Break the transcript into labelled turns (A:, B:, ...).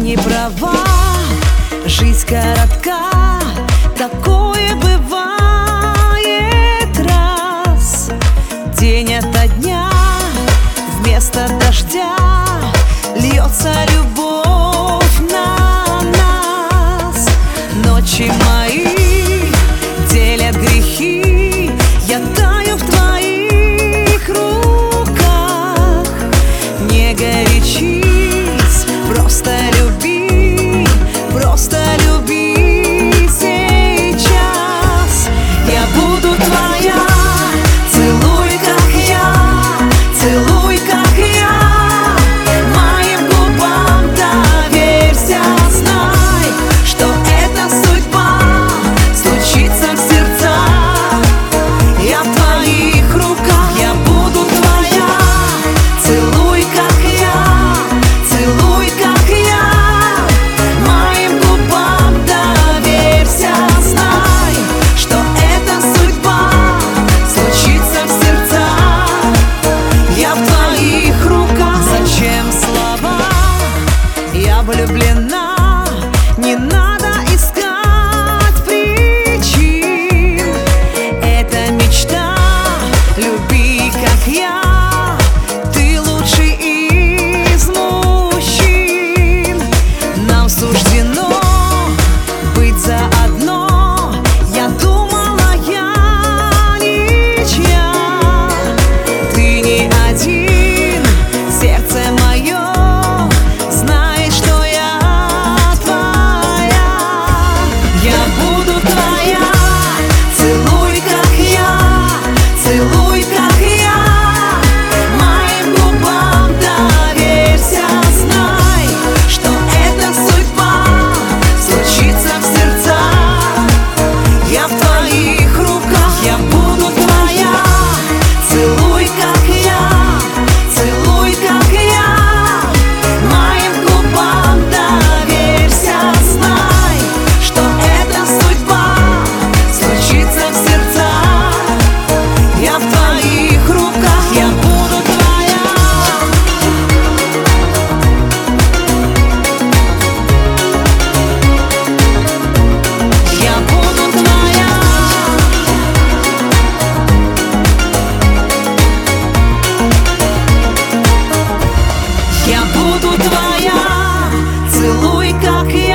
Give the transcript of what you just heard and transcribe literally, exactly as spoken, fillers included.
A: не права, жизнь коротка, такое бывает раз. День ото дня вместо дождя льется любовь на нас. Ночи мои делят грехи, я таю в твоих руках. Не горячись, просто люби, просто люби сейчас. Я буду твоя, целуй, как я, целуй, как я. Моим губам доверься, знай, что это судьба, случится в сердцах. Я в твоих руках, я буду твоя, целуй, как я, целуй, как я. Моим губам доверься, знай, что это судьба, случится в сердцах. Я в твоих руках. Зачем слова? Я влюблена, не надо искать причин. Это мечта, люби, как я. Ты лучший из мужчин. Нам суждено быть заодно. Я думала, я ничья. Ты не один, сердце мое знает, что я твоя. Я буду твоя, целуй, как я, целуй, как я. Моим губам доверься, знай, что это судьба, случится в сердцах. Я в твоих руках, я буду твоя, целуй, как я, целуй, как я. Моим губам доверься, знай, что это судьба, случится в сердцах. Я в твоих руках, я буду твоя. Я буду твоя. Я буду твоя, целуй, как я.